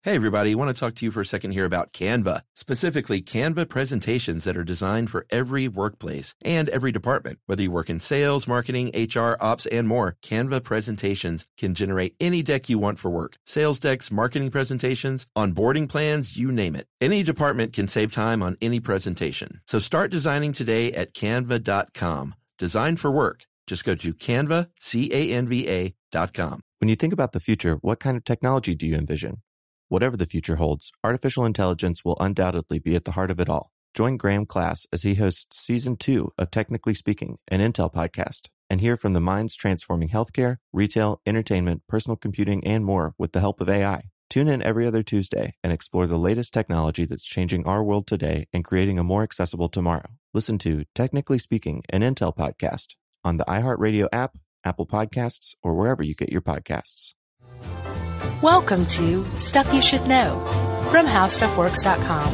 Hey everybody, I want to talk to you for a second here about Canva, specifically Canva presentations that are designed for every workplace and every department. Whether you work in sales, marketing, HR, ops, and more, Canva presentations can generate any deck you want for work. Sales decks, marketing presentations, onboarding plans, you name it. Any department can save time on any presentation. So start designing today at canva.com. Design for work. Just go to Canva, CANVA.com. When you think about the future, what kind of technology do you envision? Whatever the future holds, artificial intelligence will undoubtedly be at the heart of it all. Join Graham Class as he hosts Season 2 of Technically Speaking, an Intel podcast, and hear from the minds transforming healthcare, retail, entertainment, personal computing, and more with the help of AI. Tune in every other Tuesday and explore the latest technology that's changing our world today and creating a more accessible tomorrow. Listen to Technically Speaking, an Intel podcast on the iHeartRadio app, Apple Podcasts, or wherever you get your podcasts. Welcome to Stuff You Should Know from HowStuffWorks.com.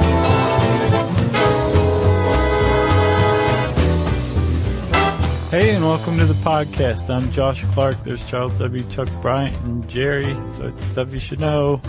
Hey, and welcome to the podcast. I'm Josh Clark. There's Charles W. Chuck Bryant and Jerry. So it's Stuff You Should Know.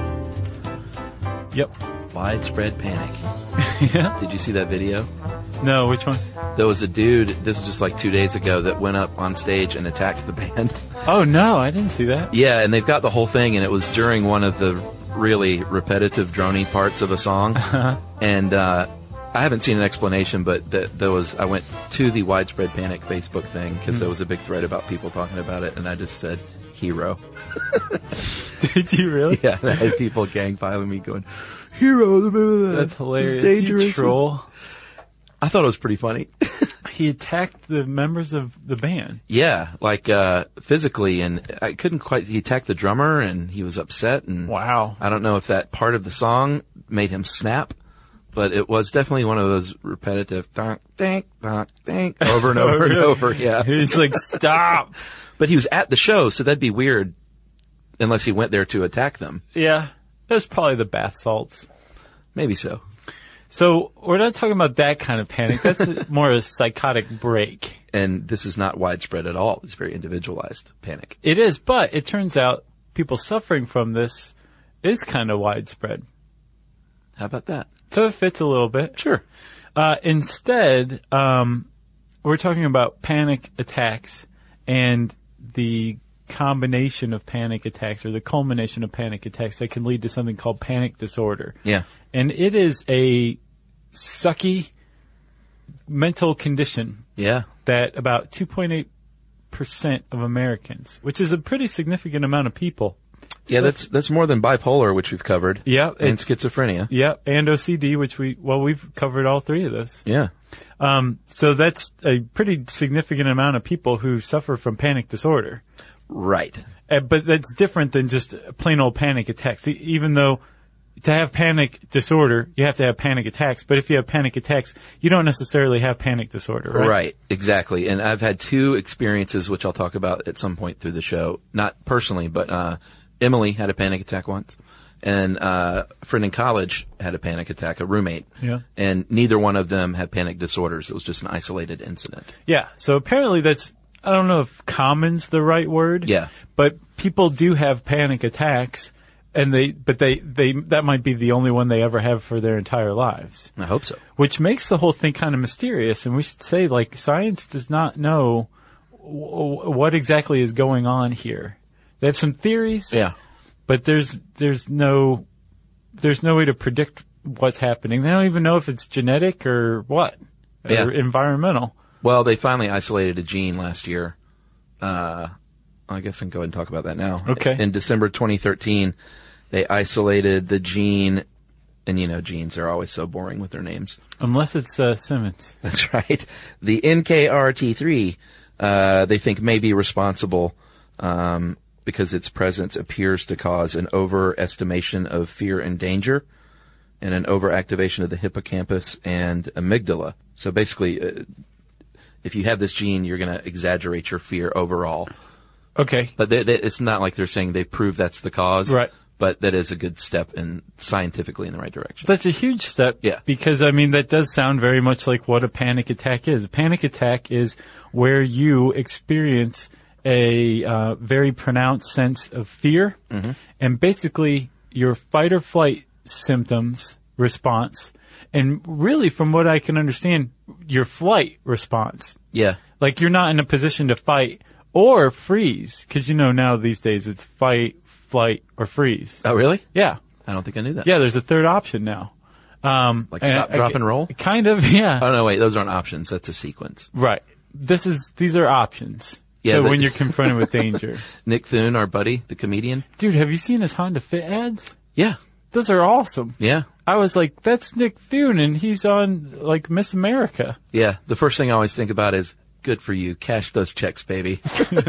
Yep. Widespread panic. Yeah. Did you see that video? No, which one? There was a dude, this was just like 2 days ago, that went up on stage and attacked the band. Oh, no, I didn't see that. Yeah, and they've got the whole thing, and it was during one of the really repetitive, drony parts of a song. And I haven't seen an explanation, but I went to the Widespread Panic Facebook thing, because there was a big thread about people talking about it, and I just said, hero. Did you really? Yeah, and I had people gangpiling me going, hero. That's hilarious. It's dangerous. You troll. I thought it was pretty funny. He attacked the members of the band. Yeah, like physically, and I couldn't quite. He attacked the drummer, and he was upset. And wow, I don't know if that part of the song made him snap, but it was definitely one of those repetitive donk, dink, donk, dink, over and over and over. Yeah, he's like, stop. But he was at the show, so that'd be weird, unless he went there to attack them. Yeah, that's probably the bath salts. Maybe so. So we're not talking about that kind of panic. That's more a psychotic break. And this is not widespread at all. It's very individualized panic. It is, but it turns out people suffering from this is kind of widespread. How about that? So it fits a little bit. Sure. Instead, we're talking about panic attacks and the combination of panic attacks or the culmination of panic attacks that can lead to something called panic disorder. Yeah. And it is a sucky mental condition. Yeah. That about 2.8% of Americans, which is a pretty significant amount of people. Yeah, that's more than bipolar, which we've covered. Yeah. And schizophrenia. Yeah. And OCD, which we've covered all three of those. Yeah. So that's a pretty significant amount of people who suffer from panic disorder. Right. But that's different than just plain old panic attacks. Even though to have panic disorder, you have to have panic attacks. But if you have panic attacks, you don't necessarily have panic disorder, right? Right. Exactly. And I've had two experiences, which I'll talk about at some point through the show. Not personally, but Emily had a panic attack once. And a friend in college had a panic attack, a roommate. Yeah. And neither one of them had panic disorders. It was just an isolated incident. Yeah. So apparently that's, I don't know if common's the right word. Yeah. But people do have panic attacks, and they that might be the only one they ever have for their entire lives. I hope so. Which makes the whole thing kind of mysterious, and we should say, like, science does not know what exactly is going on here. They have some theories. Yeah. But there's no way to predict what's happening. They don't even know if it's genetic or what, or environmental. Well, they finally isolated a gene last year. I guess I can go ahead and talk about that now. Okay. In December 2013, they isolated the gene, and you know, genes are always so boring with their names. Unless it's Simmons. That's right. The NKRT3, they think may be responsible, because its presence appears to cause an overestimation of fear and danger and an overactivation of the hippocampus and amygdala. So basically, if you have this gene, you're going to exaggerate your fear overall. Okay. But it's not like they're saying they prove that's the cause. Right. But that is a good step scientifically in the right direction. That's a huge step. Yeah. Because, I mean, that does sound very much like what a panic attack is. A panic attack is where you experience a very pronounced sense of fear. Mm-hmm. And basically, your fight or flight symptoms response, and really, from what I can understand, your flight response. Yeah. Like you're not in a position to fight or freeze, because now these days it's fight, flight, or freeze. Oh, really? Yeah. I don't think I knew that. Yeah, there's a third option now. Like stop, drop, and roll? Kind of, yeah. Oh, no, wait. Those aren't options. That's a sequence. Right. These are options. Yeah, so when you're confronted with danger. Nick Thune, our buddy, the comedian. Dude, have you seen his Honda Fit ads? Yeah. Those are awesome. Yeah. I was like, that's Nick Thune, and he's on, like, Miss America. Yeah. The first thing I always think about is, good for you. Cash those checks, baby.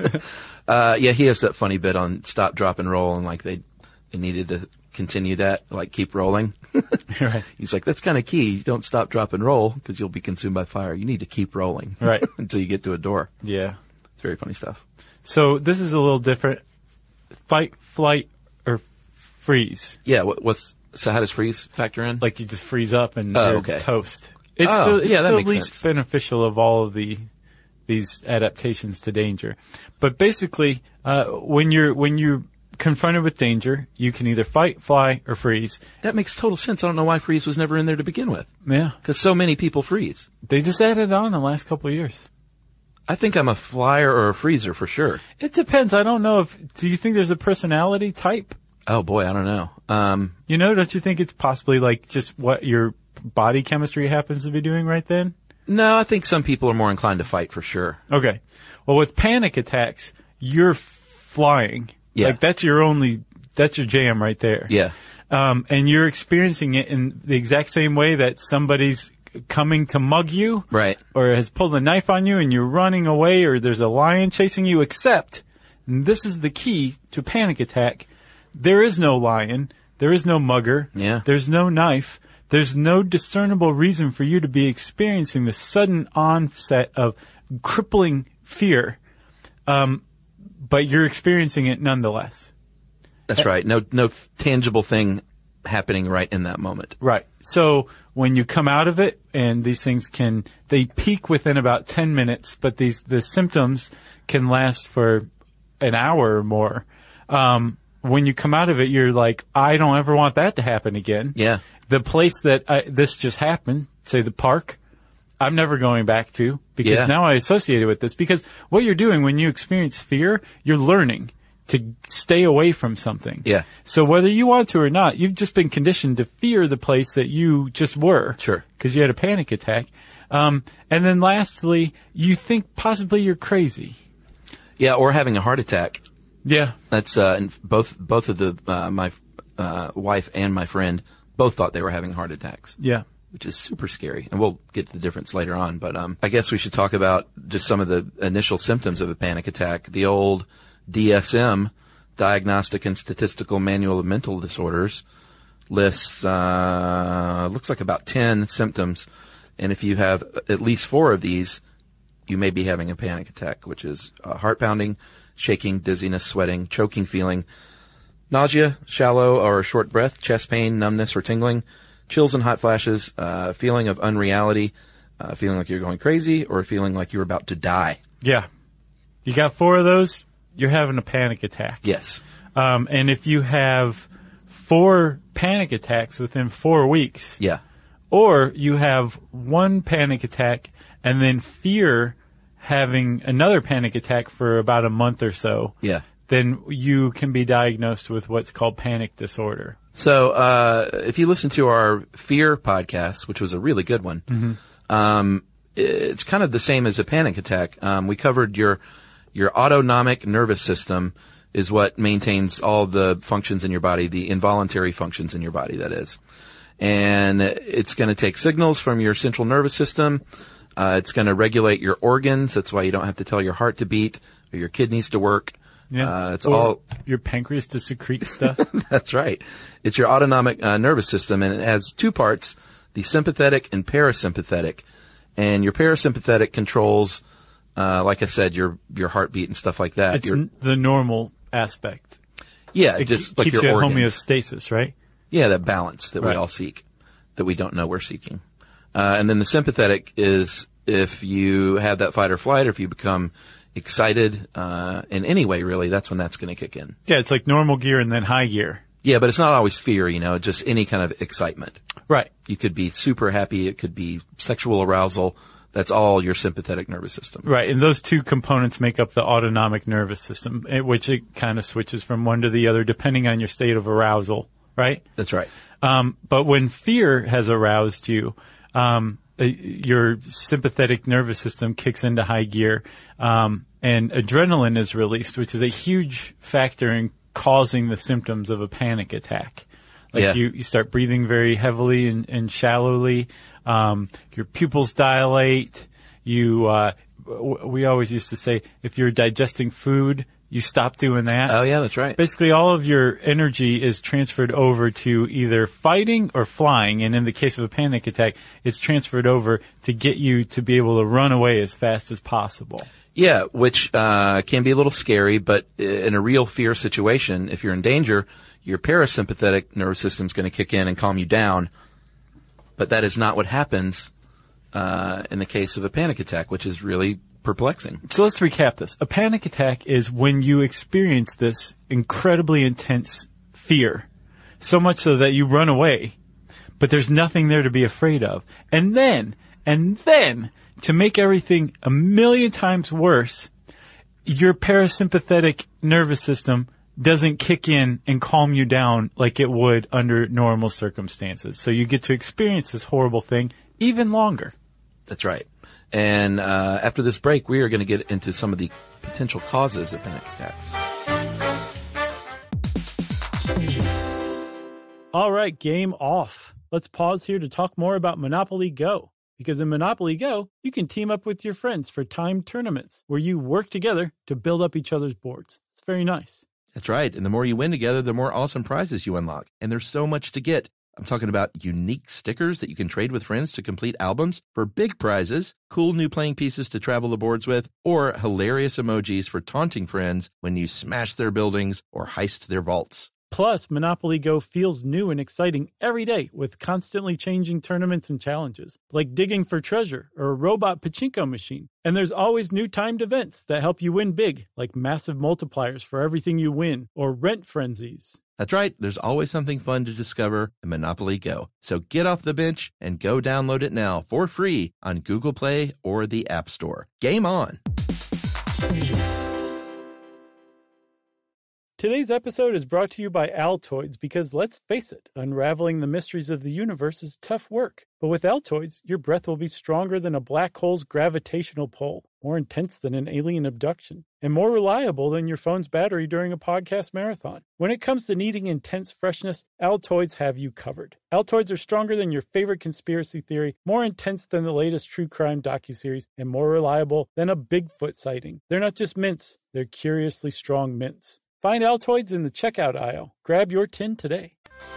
Yeah, he has that funny bit on stop, drop, and roll, and like they needed to continue that, like keep rolling. Right. He's like, that's kind of key. You don't stop, drop, and roll because you'll be consumed by fire. You need to keep rolling. Right. Until you get to a door. Yeah. It's very funny stuff. So this is a little different. Fight, flight, or freeze. Yeah. So how does freeze factor in? Like you just freeze up and Oh, you're okay. toast. It's that the makes least sense. beneficial of all of these adaptations to danger. But basically, when you're confronted with danger, you can either fight, fly, or freeze. That makes total sense. I don't know why freeze was never in there to begin with. Yeah. Because so many people freeze. They just added it on the last couple of years. I think I'm a flyer or a freezer for sure. It depends. I don't know do you think there's a personality type? Oh boy, I don't know. Don't you think it's possibly like just what your body chemistry happens to be doing right then? No, I think some people are more inclined to fight for sure. Okay. Well, with panic attacks, you're flying. Yeah. Like that's your jam right there. Yeah. And you're experiencing it in the exact same way that somebody's coming to mug you. Right. Or has pulled a knife on you and you're running away, or there's a lion chasing you, except, and this is the key to panic attack, there is no lion, there is no mugger, Yeah. there's no knife, there's no discernible reason for you to be experiencing the sudden onset of crippling fear, but you're experiencing it nonetheless. That's right. No tangible thing happening right in that moment. Right. So when you come out of it, and these things they peak within about 10 minutes, but the symptoms can last for an hour or more. When you come out of it, you're like, I don't ever want that to happen again. Yeah. The place that this just happened, say the park, I'm never going back to, because now I associate it with this. Because what you're doing when you experience fear, you're learning to stay away from something. Yeah. So whether you want to or not, you've just been conditioned to fear the place that you just were. Sure. Because you had a panic attack. And then lastly, you think possibly you're crazy. Yeah, or having a heart attack. Yeah. That's and both of my wife and my friend both thought they were having heart attacks. Yeah. Which is super scary. And we'll get to the difference later on. But I guess we should talk about just some of the initial symptoms of a panic attack. The old DSM, Diagnostic and Statistical Manual of Mental Disorders, lists, looks like about 10 symptoms. And if you have at least 4 of these, you may be having a panic attack, which is heart pounding, shaking, dizziness, sweating, choking feeling, nausea, shallow or short breath, chest pain, numbness or tingling, chills and hot flashes, feeling of unreality, feeling like you're going crazy, or feeling like you're about to die. Yeah. You got 4 of those, you're having a panic attack. Yes. And if you have 4 panic attacks within 4 weeks, Yeah. or you have 1 panic attack and then fear having another panic attack for about a month or so, Yeah. then you can be diagnosed with what's called panic disorder. So, if you listen to our fear podcast, which was a really good one, it's kind of the same as a panic attack. We covered your autonomic nervous system is what maintains all the functions in your body, the involuntary functions in your body, that is. And it's going to take signals from your central nervous system. It's going to regulate your organs. That's why you don't have to tell your heart to beat or your kidneys to work. Yeah. It's Or all, your pancreas to secrete stuff. that's right. It's your autonomic nervous system, and it has 2 parts, the sympathetic and parasympathetic. And your parasympathetic controls, like I said, your heartbeat and stuff like that. It's the normal aspect. Yeah, It just keeps like your you at organs. homeostasis, right? Yeah, that balance that we Right. all seek, that we don't know we're seeking. And then the sympathetic is if you have that fight or flight, or if you become excited in any way, really, that's when that's going to kick in. Yeah, it's like normal gear and then high gear. Yeah, but it's not always fear, just any kind of excitement. Right. You could be super happy. It could be sexual arousal. That's all your sympathetic nervous system. Right. And those two components make up the autonomic nervous system, which it kind of switches from one to the other depending on your state of arousal. Right? That's right. But when fear has aroused you, your sympathetic nervous system kicks into high gear, and adrenaline is released, which is a huge factor in causing the symptoms of a panic attack. Like you start breathing very heavily and shallowly. Your pupils dilate. We always used to say, if you're digesting food, you stop doing that. Oh, yeah, that's right. Basically, all of your energy is transferred over to either fighting or flying. And in the case of a panic attack, it's transferred over to get you to be able to run away as fast as possible. Yeah, which can be a little scary, but in a real fear situation, if you're in danger, your parasympathetic nervous system is going to kick in and calm you down. But that is not what happens in the case of a panic attack, which is really perplexing. So let's recap this. A panic attack is when you experience this incredibly intense fear, so much so that you run away, but there's nothing there to be afraid of. And then, to make everything a million times worse, your parasympathetic nervous system doesn't kick in and calm you down like it would under normal circumstances. So you get to experience this horrible thing even longer. That's right. And after this break, we are going to get into some of the potential causes of panic attacks. All right, game off. Let's pause here to talk more about Monopoly Go. Because in Monopoly Go, you can team up with your friends for timed tournaments where you work together to build up each other's boards. It's very nice. That's right. And the more you win together, the more awesome prizes you unlock. And there's so much to get. I'm talking about unique stickers that you can trade with friends to complete albums for big prizes, cool new playing pieces to travel the boards with, or hilarious emojis for taunting friends when you smash their buildings or heist their vaults. Plus, Monopoly Go feels new and exciting every day with constantly changing tournaments and challenges, like digging for treasure or a robot pachinko machine. And there's always new timed events that help you win big, like massive multipliers for everything you win or rent frenzies. That's right. There's always something fun to discover in Monopoly Go. So get off the bench and go download it now for free on Google Play or the App Store. Game on! Today's episode is brought to you by Altoids because, let's face it, unraveling the mysteries of the universe is tough work. But with Altoids, your breath will be stronger than a black hole's gravitational pull, more intense than an alien abduction, and more reliable than your phone's battery during a podcast marathon. When it comes to needing intense freshness, Altoids have you covered. Altoids are stronger than your favorite conspiracy theory, more intense than the latest true crime docuseries, and more reliable than a Bigfoot sighting. They're not just mints, they're curiously strong mints. Find Altoids in the checkout aisle. Grab your tin today.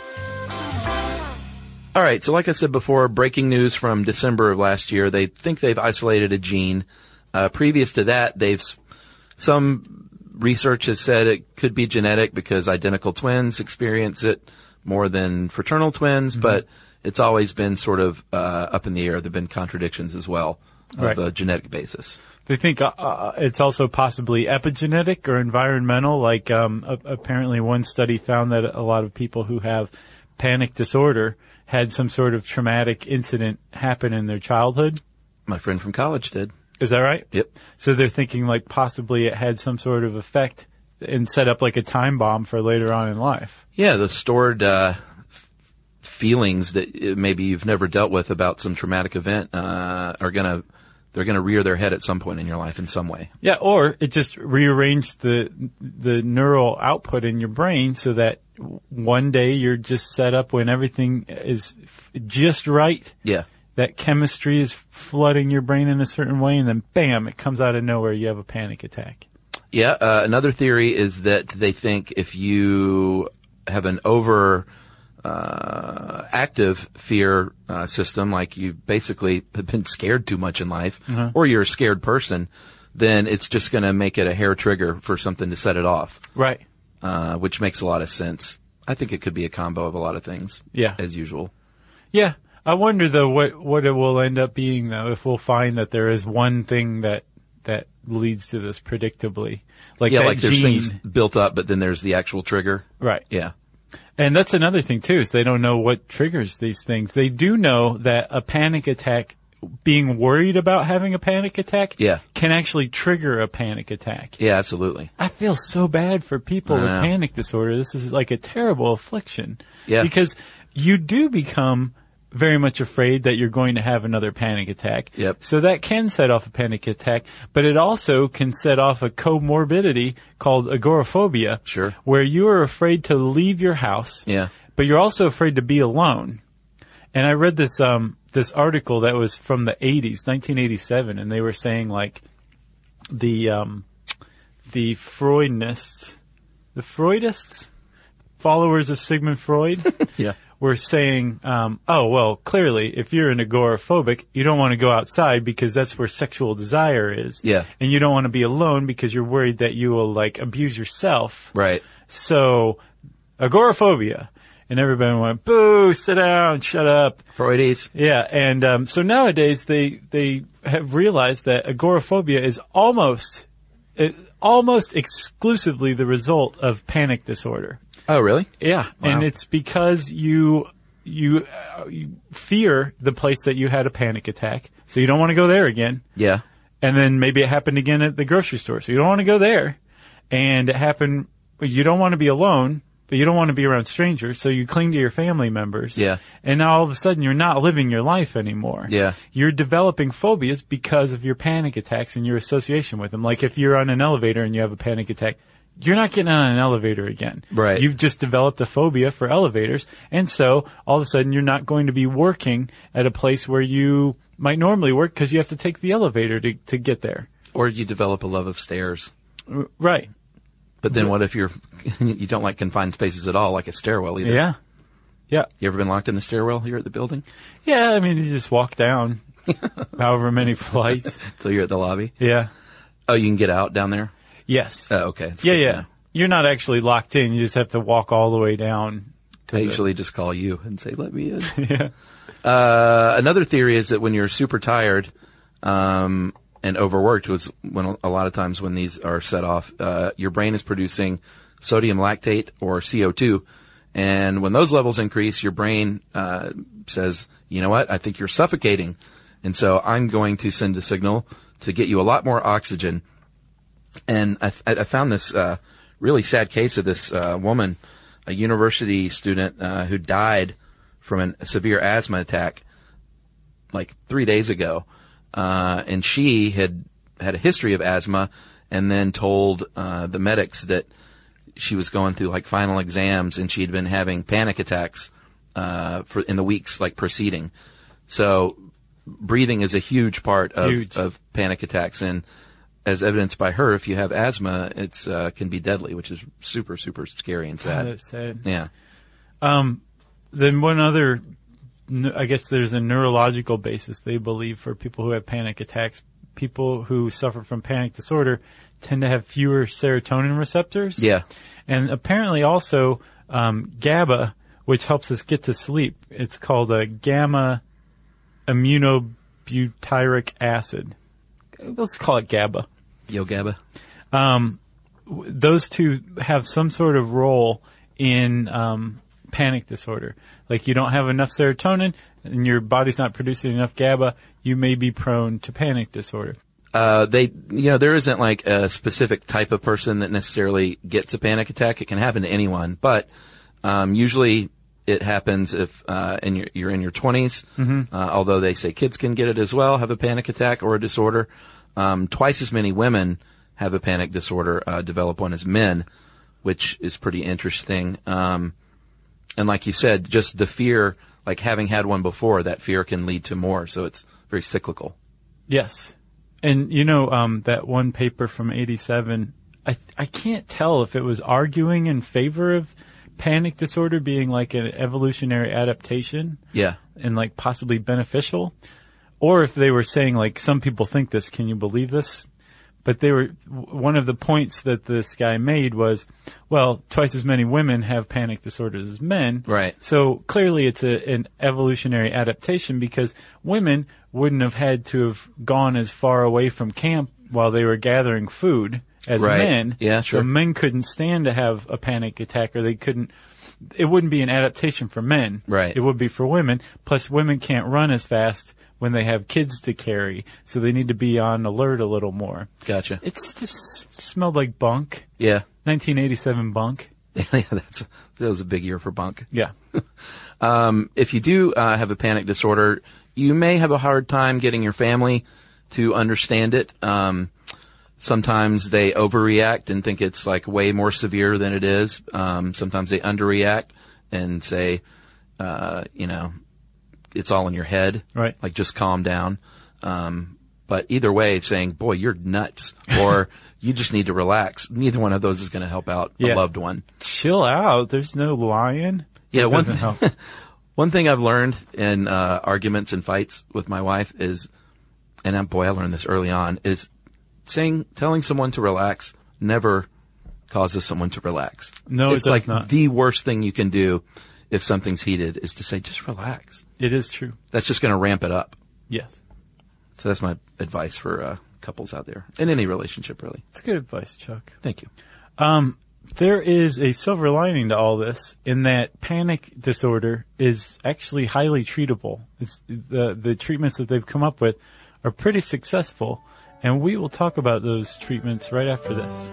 All right, so like I said before, breaking news from December of last year. They think they've isolated a gene. Previous to that, some research has said it could be genetic because identical twins experience it more than fraternal twins, but it's always been sort of up in the air. There have been contradictions as well of a genetic basis. They think it's also possibly epigenetic or environmental. Like apparently one study found that a lot of people who have panic disorder had some sort of traumatic incident happen in their childhood. My friend from college did. Is that right? Yep. So they're thinking like possibly it had some sort of effect and set up like a time bomb for later on in life. Yeah, the stored feelings that maybe you've never dealt with about some traumatic event they're going to rear their head at some point in your life in some way. Yeah, or it just rearranged the neural output in your brain so that one day you're just set up when everything is just right. Yeah. That chemistry is flooding your brain in a certain way, and then bam, it comes out of nowhere. You have a panic attack. Yeah. Another theory is that they think if you have an active fear system, like you basically have been scared too much in life, or you're a scared person, then it's just going to make it a hair trigger for something to set it off. Right. Which makes a lot of sense. I think it could be a combo of a lot of things. Yeah. As usual. Yeah. I wonder though what it will end up being though, if we'll find that there is one thing that leads to this predictably. Like yeah, that like there's gene. things built up, but then there's the actual trigger. Right. Yeah. And that's another thing, too, is they don't know what triggers these things. They do know that a panic attack, being worried about having a panic attack, can actually trigger a panic attack. Yeah, absolutely. I feel so bad for people with panic disorder. This is like a terrible affliction. Yeah. Because you do become very much afraid that you're going to have another panic attack. Yep. So that can set off a panic attack, but it also can set off a comorbidity called agoraphobia. Sure. Where you are afraid to leave your house. Yeah. But you're also afraid to be alone. And I read this this article that was from the 80s, 1987, and they were saying like the Freudists, followers of Sigmund Freud, were saying, oh, well, clearly, if you're an agoraphobic, you don't want to go outside because that's where sexual desire is. Yeah. And you don't want to be alone because you're worried that you will, like, abuse yourself. Right. So, agoraphobia. And everybody went, boo, sit down, shut up. Freudies. Yeah, and so nowadays they have realized that agoraphobia is almost exclusively the result of panic disorder. Oh, really? Yeah, Wow. And it's because you fear the place that you had a panic attack, so you don't want to go there again. Yeah. And then maybe it happened again at the grocery store, so you don't want to go there. And it happened, you don't want to be alone, but you don't want to be around strangers, so you cling to your family members. Yeah. And now all of a sudden you're not living your life anymore. Yeah. You're developing phobias because of your panic attacks and your association with them. Like if you're on an elevator and you have a panic attack, you're not getting on an elevator again. Right. You've just developed a phobia for elevators, and so all of a sudden you're not going to be working at a place where you might normally work because you have to take the elevator to get there. Or you develop a love of stairs. Right. But then what if you don't like confined spaces at all, like a stairwell either? Yeah. Yeah. You ever been locked in the stairwell here at the building? Yeah, I mean, you just walk down however many flights. Till you're at the lobby? Yeah. Oh, you can get out down there? Yes. Oh, okay. That's Yeah, good to yeah. know. You're not actually locked in. You just have to walk all the way down. I usually just call you and say, let me in. Yeah. Another theory is that when you're super tired and overworked, was when a lot of times when these are set off, your brain is producing sodium lactate or CO2. And when those levels increase, your brain says, you know what, I think you're suffocating. And so I'm going to send a signal to get you a lot more oxygen. And I found this really sad case of this woman, a university student who died from a severe asthma attack like 3 days ago. And she had a history of asthma and then told the medics that she was going through like final exams and she'd been having panic attacks in the weeks like preceding. So breathing is a huge part of panic attacks, and as evidenced by her, if you have asthma, it's can be deadly, which is super, super scary and sad. Oh, that's sad. Yeah. Then one other, I guess there's a neurological basis, they believe, for people who have panic attacks. People who suffer from panic disorder tend to have fewer serotonin receptors. Yeah. And apparently also GABA, which helps us get to sleep. It's called a gamma aminobutyric acid. Let's call it GABA. Yo, GABA. Those two have some sort of role in panic disorder. Like you don't have enough serotonin and your body's not producing enough GABA, you may be prone to panic disorder. There isn't like a specific type of person that necessarily gets a panic attack. It can happen to anyone, but usually it happens if you're in your 20s. Mm-hmm. Although they say kids can get it as well, have a panic attack or a disorder. Twice as many women have a panic disorder, develop one as men, which is pretty interesting. And like you said, just the fear, like having had one before, that fear can lead to more. So it's very cyclical. Yes. And that one paper from 87, I can't tell if it was arguing in favor of panic disorder being like an evolutionary adaptation. Yeah. And like possibly beneficial. Or if they were saying like, some people think this, can you believe this? But one of the points that this guy made was, well, twice as many women have panic disorders as men. Right. So clearly it's an evolutionary adaptation because women wouldn't have had to have gone as far away from camp while they were gathering food as right. men. Yeah, sure. So men couldn't stand to have a panic attack, or they couldn't it wouldn't be an adaptation for men. Right. It would be for women. Plus, women can't run as fast when they have kids to carry, so they need to be on alert a little more. Gotcha. It's just smelled like bunk. Yeah. 1987 bunk. Yeah, that was a big year for bunk. Yeah. If you do have a panic disorder, you may have a hard time getting your family to understand it. Sometimes they overreact and think it's like way more severe than it is. Sometimes they underreact and say, it's all in your head. Right. Like, just calm down. But either way, saying, boy, you're nuts, or you just need to relax. Neither one of those is going to help out a loved one. Chill out. There's no lion. Yeah, That doesn't help. one thing I've learned in arguments and fights with my wife is, and I learned this early on, is telling someone to relax never causes someone to relax. No, it's it does like not. The worst thing you can do if something's heated is to say, just relax. It is true. That's just going to ramp it up. Yes. So that's my advice for couples out there in any relationship, really. It's good advice, Chuck. Thank you. There is a silver lining to all this in that panic disorder is actually highly treatable. It's the treatments that they've come up with are pretty successful, and we will talk about those treatments right after this.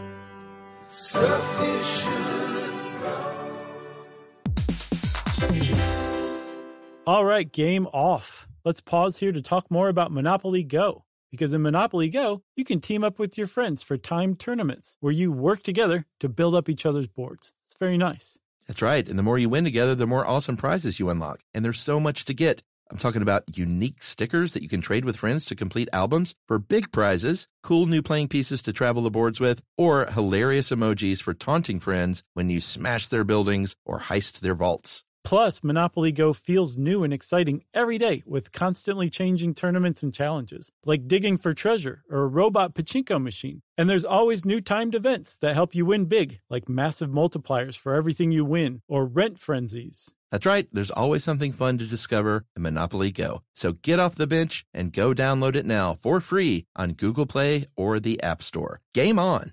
All right, game off. Let's pause here to talk more about Monopoly Go. Because in Monopoly Go, you can team up with your friends for timed tournaments where you work together to build up each other's boards. It's very nice. That's right. And the more you win together, the more awesome prizes you unlock. And there's so much to get. I'm talking about unique stickers that you can trade with friends to complete albums for big prizes, cool new playing pieces to travel the boards with, or hilarious emojis for taunting friends when you smash their buildings or heist their vaults. Plus, Monopoly Go feels new and exciting every day with constantly changing tournaments and challenges, like digging for treasure or a robot pachinko machine. And there's always new timed events that help you win big, like massive multipliers for everything you win or rent frenzies. That's right. There's always something fun to discover in Monopoly Go. So get off the bench and go download it now for free on Google Play or the App Store. Game on!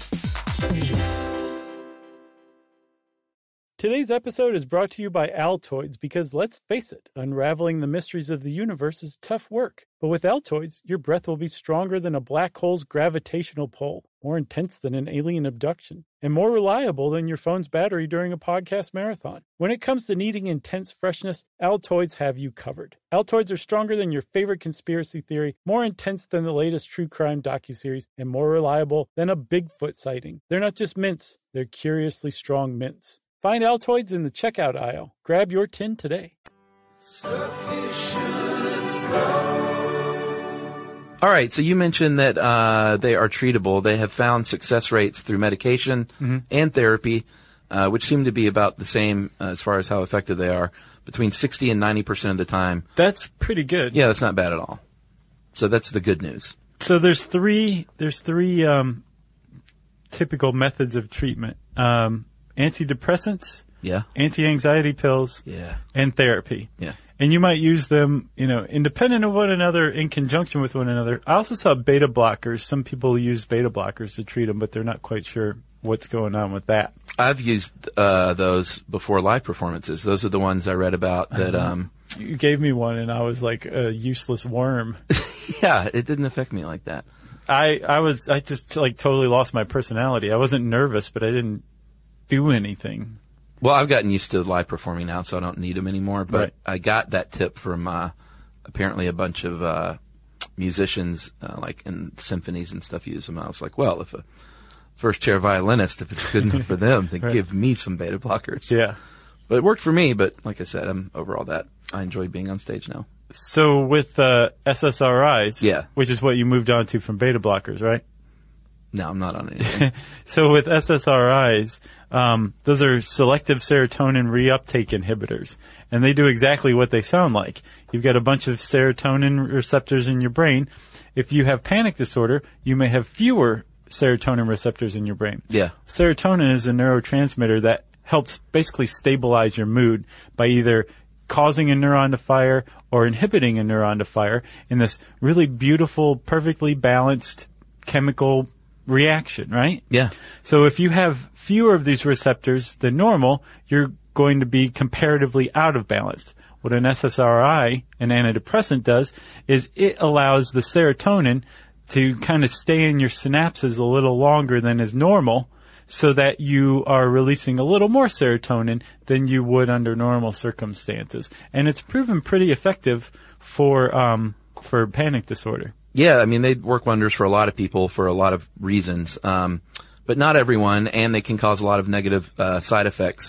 Today's episode is brought to you by Altoids because, let's face it, unraveling the mysteries of the universe is tough work. But with Altoids, your breath will be stronger than a black hole's gravitational pull, more intense than an alien abduction, and more reliable than your phone's battery during a podcast marathon. When it comes to needing intense freshness, Altoids have you covered. Altoids are stronger than your favorite conspiracy theory, more intense than the latest true crime docuseries, and more reliable than a Bigfoot sighting. They're not just mints, they're curiously strong mints. Find Altoids in the checkout aisle. Grab your tin today. All right, so you mentioned that they are treatable. They have found success rates through medication and therapy, which seem to be about the same as far as how effective they are, between 60 and 90% of the time. That's pretty good. Yeah, that's not bad at all. So that's the good news. So there's three typical methods of treatment. Antidepressants, Yeah. anti-anxiety pills, Yeah. and therapy. Yeah. And you might use them, independent of one another, in conjunction with one another. I also saw beta blockers. Some people use beta blockers to treat them, but they're not quite sure what's going on with that. I've used those before live performances. Those are the ones I read about that. You gave me one, and I was like a useless worm. Yeah, it didn't affect me like that. I just like totally lost my personality. I wasn't nervous, but I didn't do anything. Well, I've gotten used to live performing now, so I don't need them anymore. But Right. I got that tip from apparently a bunch of musicians, like in symphonies and stuff, use them. I was like, well, if a first chair violinist, if it's good enough for them, then Right. give me some beta blockers. Yeah. But it worked for me. But like I said, I'm over all that. I enjoy being on stage now. So with SSRIs, Yeah. which is what you moved on to from beta blockers, right? No, I'm not on anything. So with SSRIs, those are selective serotonin reuptake inhibitors, and they do exactly what they sound like. You've got a bunch of serotonin receptors in your brain. If you have panic disorder, you may have fewer serotonin receptors in your brain. Yeah. Serotonin is a neurotransmitter that helps basically stabilize your mood by either causing a neuron to fire or inhibiting a neuron to fire in this really beautiful, perfectly balanced chemical reaction, right? Yeah. So if you have fewer of these receptors than normal, you're going to be comparatively out of balance. What an SSRI, an antidepressant, does is it allows the serotonin to kind of stay in your synapses a little longer than is normal, so that you are releasing a little more serotonin than you would under normal circumstances. And it's proven pretty effective for panic disorder. Yeah, I mean, they work wonders for a lot of people for a lot of reasons, but not everyone, and they can cause a lot of negative side effects.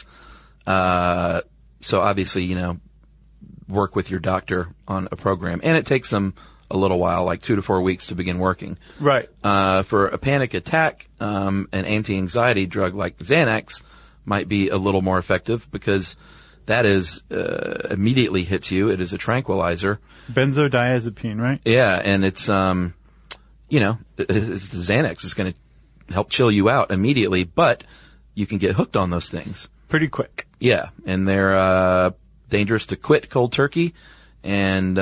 So obviously, work with your doctor on a program. And it takes them a little while, like 2 to 4 weeks to begin working. Right. For a panic attack, an anti-anxiety drug like Xanax might be a little more effective because that is immediately hits you. It is a tranquilizer. Benzodiazepine, right? Yeah, and it's the Xanax is going to help chill you out immediately, but you can get hooked on those things pretty quick. Yeah, and they're dangerous to quit cold turkey, and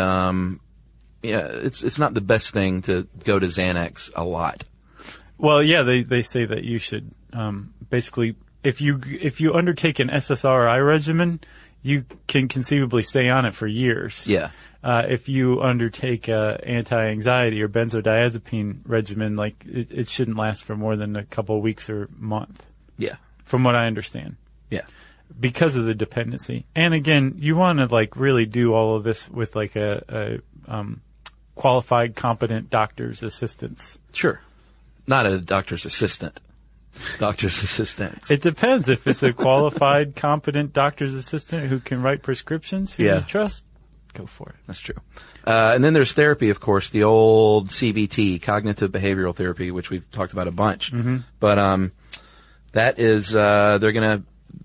it's not the best thing to go to Xanax a lot. Well, yeah, they say that you should basically, if you undertake an SSRI regimen, you can conceivably stay on it for years. Yeah. If you undertake a anti-anxiety or benzodiazepine regimen, like it shouldn't last for more than a couple of weeks or month. Yeah. From what I understand. Yeah. Because of the dependency. And again, you want to really do all of this with a qualified, competent doctor's assistance. Sure. Not a doctor's assistant. Doctor's assistants. It depends. If it's a qualified, competent doctor's assistant who can write prescriptions, who you trust, go for it. That's true. And then there's therapy, of course, the old CBT, cognitive behavioral therapy, which we've talked about a bunch. Mm-hmm. But that is, they're going to,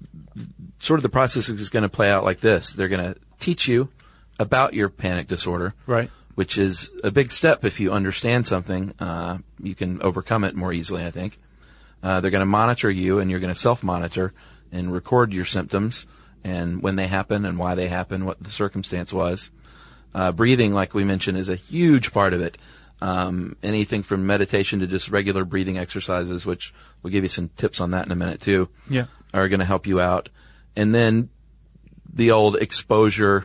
sort of the process is going to play out like this. They're going to teach you about your panic disorder. Right. Which is a big step. If you understand something, you can overcome it more easily, I think. They're going to monitor you, and you're going to self-monitor and record your symptoms and when they happen and why they happen, what the circumstance was. Breathing, like we mentioned, is a huge part of it. Anything from meditation to just regular breathing exercises, which we'll give you some tips on that in a minute too, are going to help you out. And then the old exposure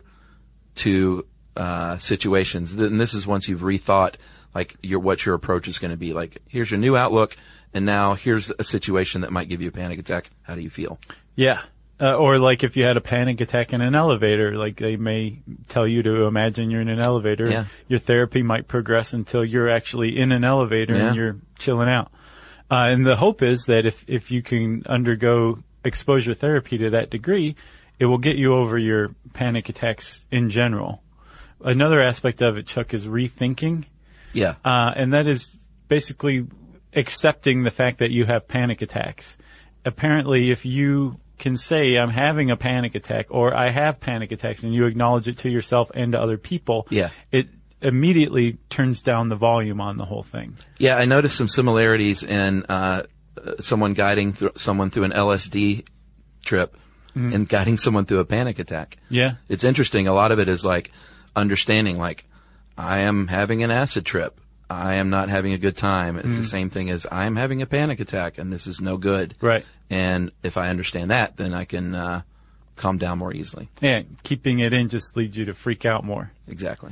to situations. And this is once you've rethought what your approach is going to be. Like, here's your new outlook, and now here's a situation that might give you a panic attack. How do you feel? Yeah. Or if you had a panic attack in an elevator, they may tell you to imagine you're in an elevator. Yeah. Your therapy might progress until you're actually in an elevator and you're chilling out. And the hope is that if you can undergo exposure therapy to that degree, it will get you over your panic attacks in general. Another aspect of it, Chuck, is rethinking. Yeah. And that is basically accepting the fact that you have panic attacks. Apparently, if you can say, I'm having a panic attack, or I have panic attacks, and you acknowledge it to yourself and to other people, it immediately turns down the volume on the whole thing. Yeah, I noticed some similarities in someone guiding someone through an LSD trip and guiding someone through a panic attack. Yeah. It's interesting. A lot of it is understanding, I am having an acid trip. I am not having a good time. It's the same thing as I am having a panic attack, and this is no good. Right. And if I understand that, then I can calm down more easily. Yeah, keeping it in just leads you to freak out more. Exactly.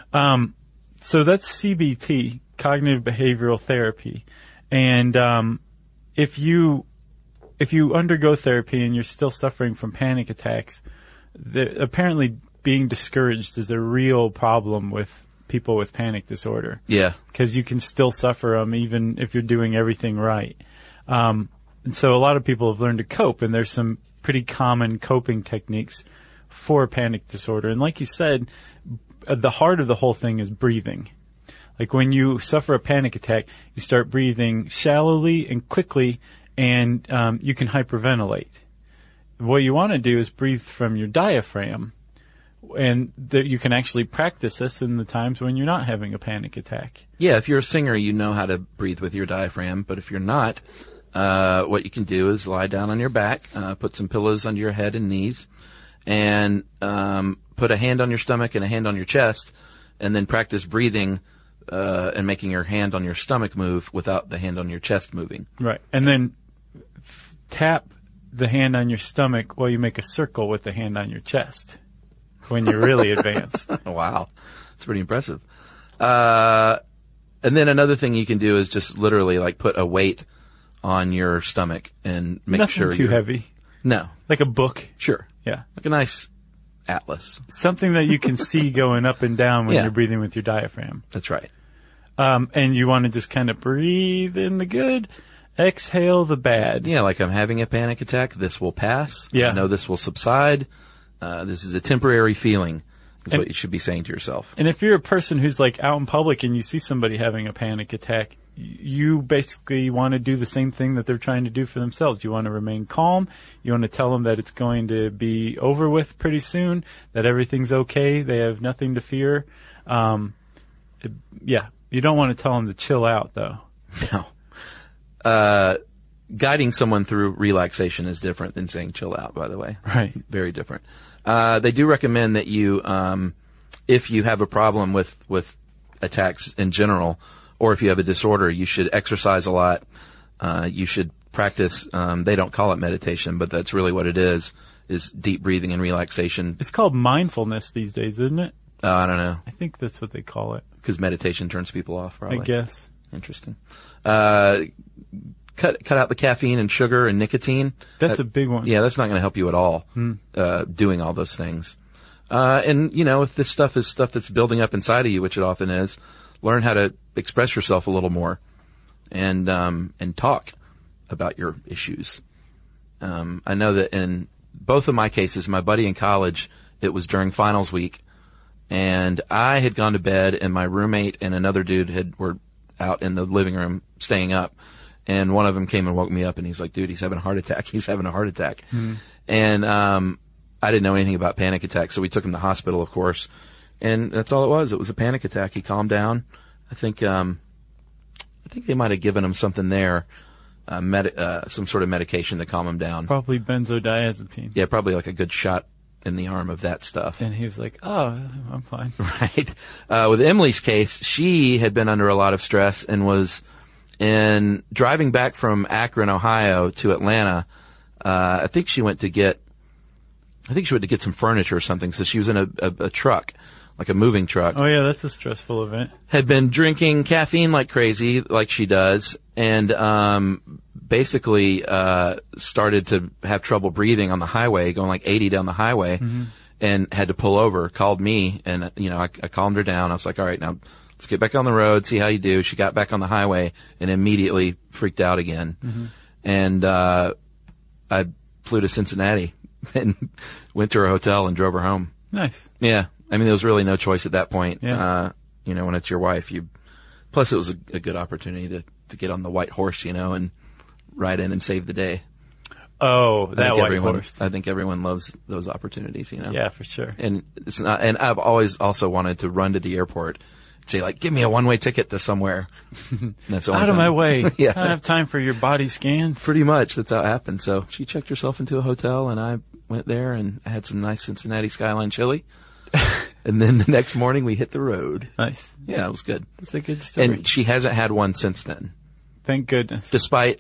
So that's CBT, cognitive behavioral therapy. And if you undergo therapy and you're still suffering from panic attacks, apparently being discouraged is a real problem with people with panic disorder. Yeah. Because you can still suffer them even if you're doing everything right. And so a lot of people have learned to cope, and there's some pretty common coping techniques for panic disorder. And like you said, the heart of the whole thing is breathing. Like when you suffer a panic attack, you start breathing shallowly and quickly, and you can hyperventilate. What you want to do is breathe from your diaphragm. And you can actually practice this in the times when you're not having a panic attack. Yeah, if you're a singer, you know how to breathe with your diaphragm. But if you're not, what you can do is lie down on your back, put some pillows under your head and knees, and put a hand on your stomach and a hand on your chest, and then practice breathing and making your hand on your stomach move without the hand on your chest moving. Right. And then tap the hand on your stomach while you make a circle with the hand on your chest when you're really advanced. Wow. That's pretty impressive. And then another thing you can do is just literally like put a weight on your stomach and make Nothing sure too heavy. No. Like a book. Sure. Yeah. Like a nice atlas. Something that you can see going up and down when Yeah. you're breathing with your diaphragm. That's right. And you want to just kind of breathe in the good, exhale the bad. Yeah, like I'm having a panic attack. This will pass. Yeah. I know this will subside. This is a temporary feeling is And- what you should be saying to yourself. And if you're a person who's like out in public and you see somebody having a panic attack, you basically want to do the same thing that they're trying to do for themselves. You want to remain calm. You want to tell them that it's going to be over with pretty soon, that everything's okay. They have nothing to fear. Yeah. You don't want to tell them to chill out, though. No. Guiding someone through relaxation is different than saying chill out, by the way. Right. Very different. They do recommend that you, if you have a problem with attacks in general, or if you have a disorder, you should exercise a lot. You should practice, they don't call it meditation, but that's really what it is deep breathing and relaxation. It's called mindfulness these days, isn't it? I don't know. I think that's what they call it. Because meditation turns people off, probably. I guess. Interesting. Cut out the caffeine and sugar and nicotine. That's a big one. Yeah, that's not going to help you at all, doing all those things. And, you know, if this stuff is stuff that's building up inside of you, which it often is, learn how to express yourself a little more and talk about your issues. I know that in both of my cases, my buddy in college, it was during finals week, and I had gone to bed, and my roommate and another dude were out in the living room staying up. And one of them came and woke me up, and he's like, dude, he's having a heart attack. He's having a heart attack. And I didn't know anything about panic attacks, so we took him to the hospital, of course. And that's all it was. It was a panic attack. He calmed down. I think they might have given him something there, some sort of medication to calm him down. Probably benzodiazepine. Yeah, probably like a good shot in the arm of that stuff. And he was like, oh, I'm fine. Right. With Emily's case, she had been under a lot of stress and was driving back from Akron, Ohio to Atlanta. I think she went to get some furniture or something. So she was in a truck, like a moving truck. Oh yeah, that's a stressful event. Had been drinking caffeine like crazy, like she does, and basically started to have trouble breathing on the highway, going like 80 down the highway, and had to pull over. Called me, and I calmed her down. I was like, all right, now let's get back on the road, see how you do. She got back on the highway and immediately freaked out again. And I flew to Cincinnati and went to her hotel and drove her home. Nice. Yeah. I mean, there was really no choice at that point. Yeah. When it's your wife, plus it was a good opportunity to get on the white horse, and ride in and save the day. Oh, that white horse. I think everyone loves those opportunities, Yeah, for sure. And it's not, and I've always also wanted to run to the airport and say like, give me a one-way ticket to somewhere. And that's the only Out of time. my way. Yeah. I don't have time for your body scans. Pretty much. That's how it happened. So she checked herself into a hotel, and I went there and I had some nice Cincinnati Skyline chili. And then the next morning we hit the road. Nice. Yeah, it was good. That's a good story. And she hasn't had one since then. Thank goodness. Despite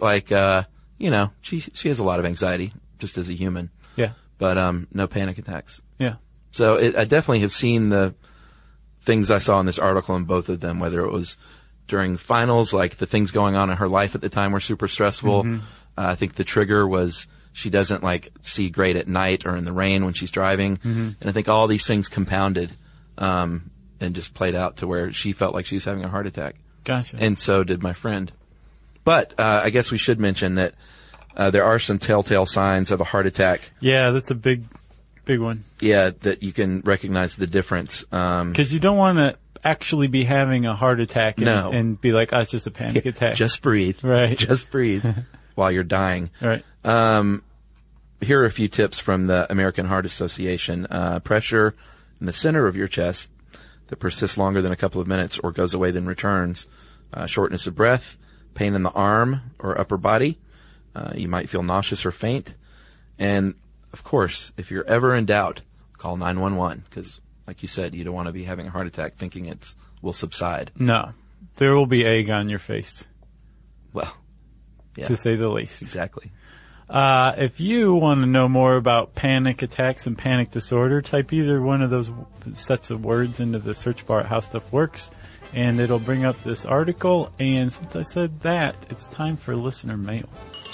she has a lot of anxiety just as a human. Yeah. But no panic attacks. Yeah. So I definitely have seen the things I saw in this article in both of them, whether it was during finals, like the things going on in her life at the time were super stressful. I think the trigger was she doesn't see great at night or in the rain when she's driving. And I think all these things compounded and just played out to where she felt like she was having a heart attack. Gotcha. And so did my friend. But I guess we should mention that there are some telltale signs of a heart attack. Yeah, that's a big one. Yeah, that you can recognize the difference. Because you don't want to actually be having a heart attack and be like, oh, it's just a panic attack. Just breathe. Right. Just breathe while you're dying. Right. Here are a few tips from the American Heart Association. Pressure in the center of your chest that persists longer than a couple of minutes or goes away then returns. Shortness of breath, pain in the arm or upper body. You might feel nauseous or faint. And, of course, if you're ever in doubt, call 911 because, like you said, you don't want to be having a heart attack thinking it will subside. No. There will be egg on your face. Well, yeah. To say the least. Exactly. If you want to know more about panic attacks and panic disorder, type either one of those sets of words into the search bar at How Stuff Works, and it'll bring up this article. And since I said that, it's time for listener mail.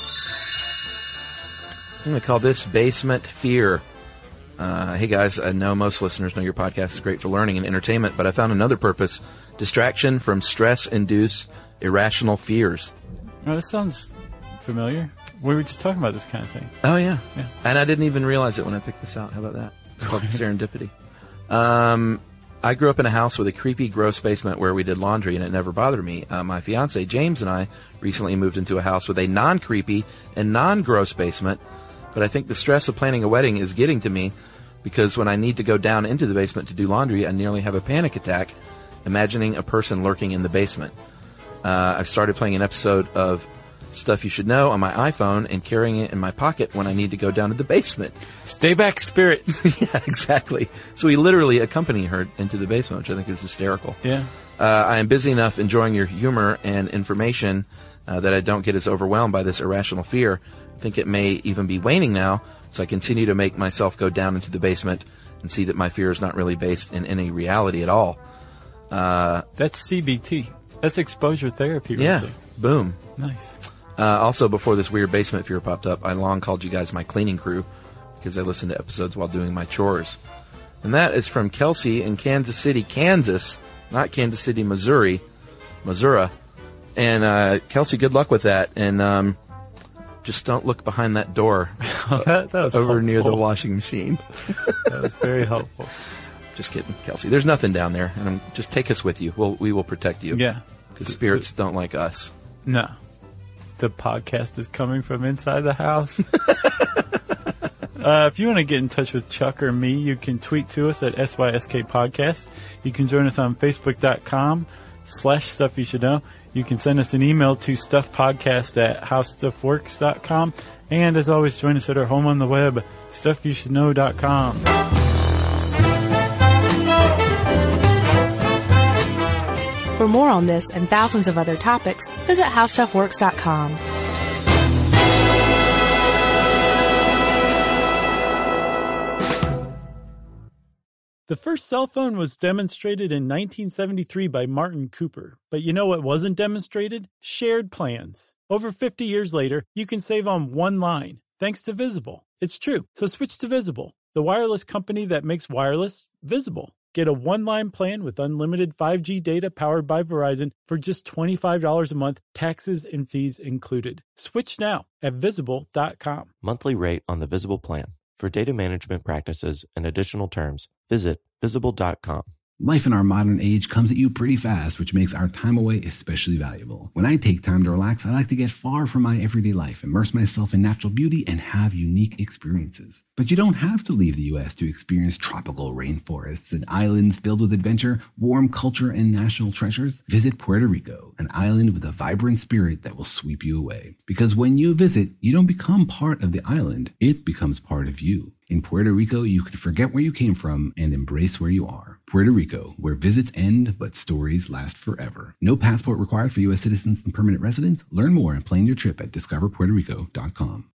I'm going to call this Basement Fear. Hey guys, I know most listeners know your podcast is great for learning and entertainment, but I found another purpose: distraction from stress-induced irrational fears. Oh, that sounds familiar. We were just talking about this kind of thing. Oh, yeah. Yeah. And I didn't even realize it when I picked this out. How about that? It's called serendipity. I grew up in a house with a creepy, gross basement where we did laundry, and it never bothered me. My fiance, James, and I recently moved into a house with a non-creepy and non-gross basement, but I think the stress of planning a wedding is getting to me because when I need to go down into the basement to do laundry, I nearly have a panic attack imagining a person lurking in the basement. I've started playing an episode of Stuff You Should Know on my iPhone and carrying it in my pocket when I need to go down to the basement. Stay back, spirits. Yeah, exactly. So we literally accompany her into the basement, which I think is hysterical. Yeah. I am busy enough enjoying your humor and information that I don't get as overwhelmed by this irrational fear. I think it may even be waning now, so I continue to make myself go down into the basement and see that my fear is not really based in any reality at all. That's CBT. That's exposure therapy. Right Yeah. there. Boom. Nice. Also, before this weird basement fear popped up, I long called you guys my cleaning crew because I listened to episodes while doing my chores. And that is from Kelsey in Kansas City, Kansas, not Kansas City, Missouri. And Kelsey, good luck with that. And just don't look behind that door that was over near the helpful. washing machine. That was very helpful. Just kidding, Kelsey. There's nothing down there. And just take us with you. We will protect you. Yeah. Because spirits don't like us. No. The podcast is coming from inside the house. If you want to get in touch with Chuck or me, you can tweet to us at SYSK Podcast. You can join us on Facebook.com/Stuff You Should Know. You can send us an email to stuffpodcast@howstuffworks.com. And as always, join us at our home on the web, StuffYouShouldKnow.com. For more on this and thousands of other topics, visit HowStuffWorks.com. The first cell phone was demonstrated in 1973 by Martin Cooper. But you know what wasn't demonstrated? Shared plans. Over 50 years later, you can save on one line, thanks to Visible. It's true. So switch to Visible, the wireless company that makes wireless visible. Get a one-line plan with unlimited 5G data powered by Verizon for just $25 a month, taxes and fees included. Switch now at Visible.com. Monthly rate on the Visible plan. For data management practices and additional terms, visit Visible.com. Life in our modern age comes at you pretty fast, which makes our time away especially valuable. When I take time to relax, I like to get far from my everyday life, immerse myself in natural beauty, and have unique experiences. But you don't have to leave the U.S. to experience tropical rainforests and islands filled with adventure, warm culture, and national treasures. Visit Puerto Rico, an island with a vibrant spirit that will sweep you away. Because when you visit, you don't become part of the island, it becomes part of you. In Puerto Rico, you can forget where you came from and embrace where you are. Puerto Rico, where visits end, but stories last forever. No passport required for U.S. citizens and permanent residents. Learn more and plan your trip at discoverpuertorico.com.